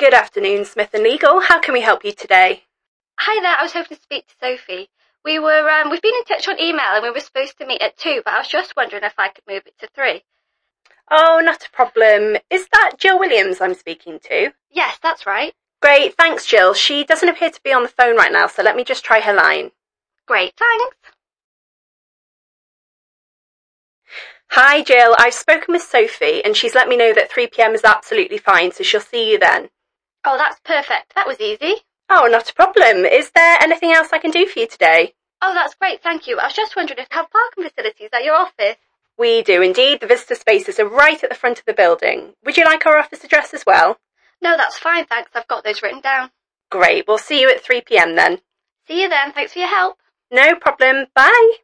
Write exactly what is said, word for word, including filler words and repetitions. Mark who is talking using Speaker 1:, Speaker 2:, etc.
Speaker 1: Good afternoon, Smith and Legal. How can we help you today?
Speaker 2: Hi there, I was hoping to speak to Sophie. We were, um, we've been in touch on email and we were supposed to meet at two, but I was just wondering if I could move it to three.
Speaker 1: Oh, not a problem. Is that Jill Williams I'm speaking to?
Speaker 2: Yes, that's right.
Speaker 1: Great, thanks Jill. She doesn't appear to be on the phone right now, so let me just try her line.
Speaker 2: Great, thanks.
Speaker 1: Hi Jill, I've spoken with Sophie and she's let me know that three p m is absolutely fine, so she'll see you then.
Speaker 2: Oh, that's perfect. That was easy.
Speaker 1: Oh, not a problem. Is there anything else I can do for you today?
Speaker 2: Oh, that's great, thank you. I was just wondering if you have parking facilities at your office.
Speaker 1: We do indeed. The visitor spaces are right at the front of the building. Would you like our office address as well?
Speaker 2: No, that's fine, thanks. I've got those written down.
Speaker 1: Great, we'll see you at three p m then.
Speaker 2: See you then. Thanks for your help.
Speaker 1: No problem. Bye.